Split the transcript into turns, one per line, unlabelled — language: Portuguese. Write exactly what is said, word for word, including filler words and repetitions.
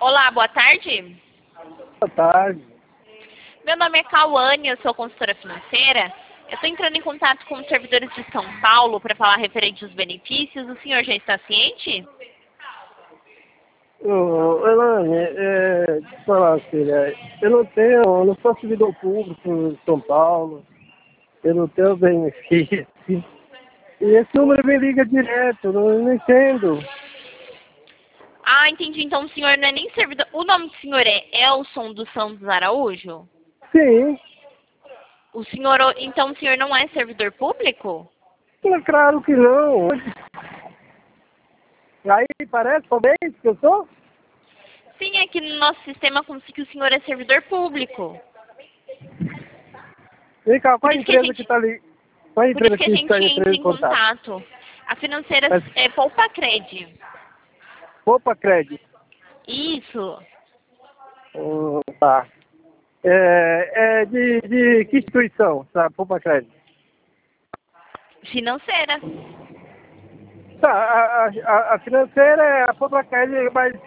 Olá, boa tarde.
Boa tarde.
Meu nome é Cauane, eu sou consultora financeira. Eu estou entrando em contato com os servidores de São Paulo para falar referente aos benefícios. O senhor já está ciente?
Ô, Elane, é, deixa eu falar, filha, eu não tenho, eu não sou servidor público em São Paulo, eu não tenho benefício. E esse número me liga direto, não, não entendo.
Ah, entendi. Então o senhor não é nem servidor... O nome do senhor é Elson dos Santos Araújo?
Sim,
O senhor... Então o senhor não é servidor público?
é claro que não. Aí parece talvez que eu sou?
Sim, aqui no nosso sistema consta que o senhor é servidor público.
Vem cá,
Por
qual a
isso que a
empresa que
gente,
está ali? Qual a
por isso
empresa
que a
que está
gente
entrando
entra
em
em
contato?
contato. A financeira
Mas,
é Poupa Cred.
Opa, Crédito.
Isso.
Hum, tá. É, é de, de que instituição, tá? Opa, Crédito.
Financeira.
Tá, a, a, a financeira é a Opa Crédito, mas